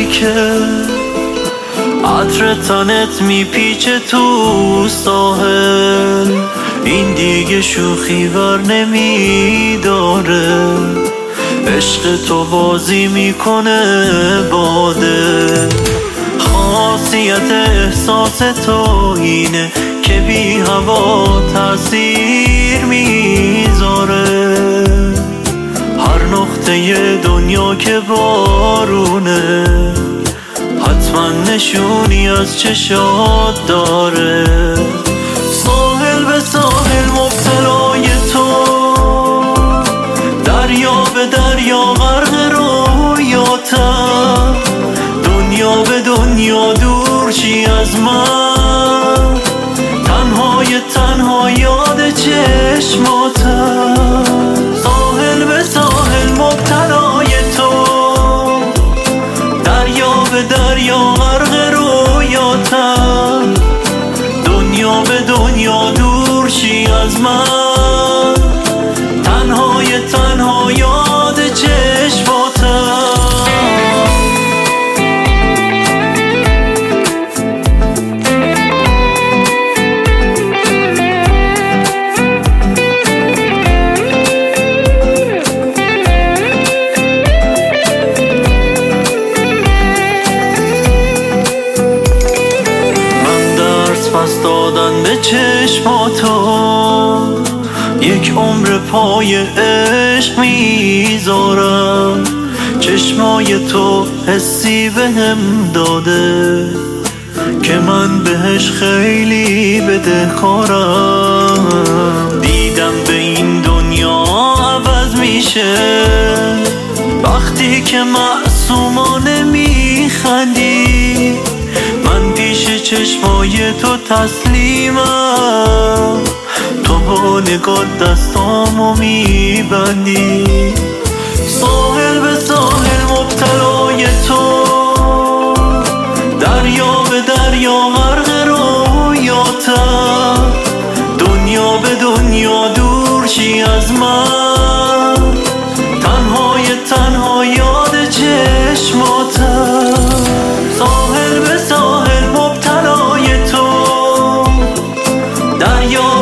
که عطر تنت میپیچه تو ساحل، این دیگه شوخی بر نمیداره، عشق تو بازی میکنه باده. خاصیت احساس تو اینه که بی هوا تأثیر میذاره، هر نقطه دنیا که بارونه حتما نشونی از چشات داره. ساحل به ساحل مبتلای تو، دریا به دریا غرق رویاتم، دنیا به دنیا دور چی از من، تنها یاد چشماتم. ساحل به ساحل مبتلای تو، دریا به دریا غرق رویاتم، دنیا به دنیا دور چی از من، تنها یاد چشماتم. پس دادن به چشماتو، یک عمر پای عشق میذارم، چشمای تو حسی بهم داده که من بهش خیلی بدهکارم. دیدم به این دنیا عوض میشه وقتی که معصومانه میخندی، من پیش چشمای تو تسلیمم، تو با نگاه دستامو میبندی. ساحل به ساحل مبتلای تو، دریا به دریا غرق رویاتم، دنیا به دنیا دور چی از من، تنها یاد چشماتم. ساحل به ساحل مبتلای تو، دریا